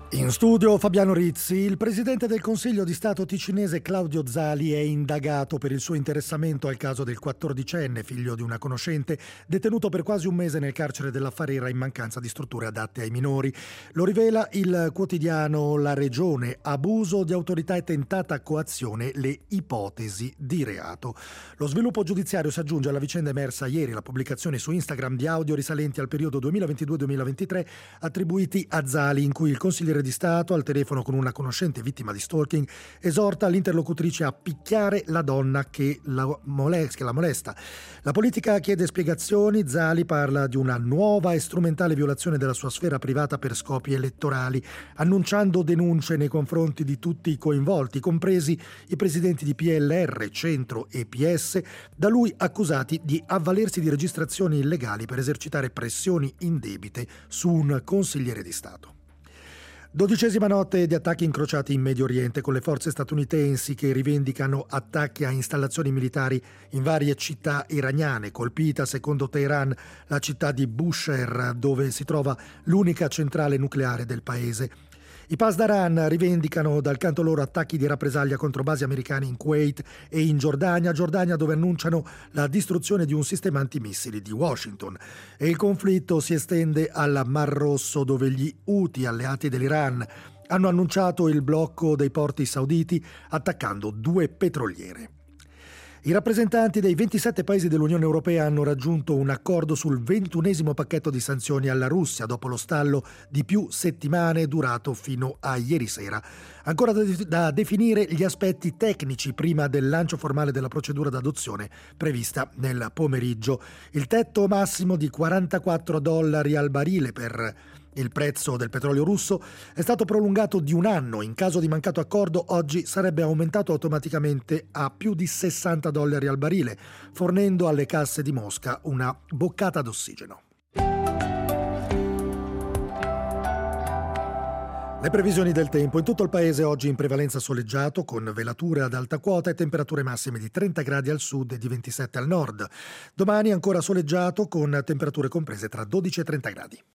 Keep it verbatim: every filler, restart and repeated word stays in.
In studio Fabiano Rizzi. Il presidente del Consiglio di Stato ticinese Claudio Zali è indagato per il suo interessamento al caso del quattordicenne, figlio di una conoscente, detenuto per quasi un mese nel carcere della Farera in mancanza di strutture adatte ai minori. Lo rivela il quotidiano La Regione. Abuso di autorità e tentata coazione, le ipotesi di reato. Lo sviluppo giudiziario si aggiunge alla vicenda emersa ieri, la pubblicazione su Instagram di audio risalenti al periodo duemilaventidue duemilaventitré attribuiti a Zali, in cui il consigliere di Stato, al telefono con una conoscente vittima di stalking, esorta l'interlocutrice a picchiare la donna che la, molest- che la molesta. La politica chiede spiegazioni. Zali parla di una nuova e strumentale violazione della sua sfera privata per scopi elettorali, annunciando denunce nei confronti di tutti i coinvolti, compresi i presidenti di P L R, Centro e P S, da lui accusati di avvalersi di registrazioni illegali per esercitare pressioni indebite su un consigliere di Stato. Dodicesima notte di attacchi incrociati in Medio Oriente, con le forze statunitensi che rivendicano attacchi a installazioni militari in varie città iraniane. Colpita, secondo Teheran, la città di Bushehr, dove si trova l'unica centrale nucleare del paese. I Pasdaran rivendicano dal canto loro attacchi di rappresaglia contro basi americane in Kuwait e in Giordania, Giordania dove annunciano la distruzione di un sistema antimissili di Washington. E il conflitto si estende al Mar Rosso, dove gli Houthi, alleati dell'Iran, hanno annunciato il blocco dei porti sauditi attaccando due petroliere. I rappresentanti dei ventisette paesi dell'Unione Europea hanno raggiunto un accordo sul ventunesimo pacchetto di sanzioni alla Russia dopo lo stallo di più settimane durato fino a ieri sera. Ancora da, da definire gli aspetti tecnici prima del lancio formale della procedura d'adozione prevista nel pomeriggio. Il tetto massimo di quarantaquattro dollari al barile per il prezzo del petrolio russo è stato prolungato di un anno. In caso di mancato accordo, oggi sarebbe aumentato automaticamente a più di sessanta dollari al barile, fornendo alle casse di Mosca una boccata d'ossigeno. Le previsioni del tempo. In tutto il paese oggi in prevalenza soleggiato, con velature ad alta quota e temperature massime di trenta gradi al sud e di ventisette al nord. Domani ancora soleggiato, con temperature comprese tra dodici e trenta gradi.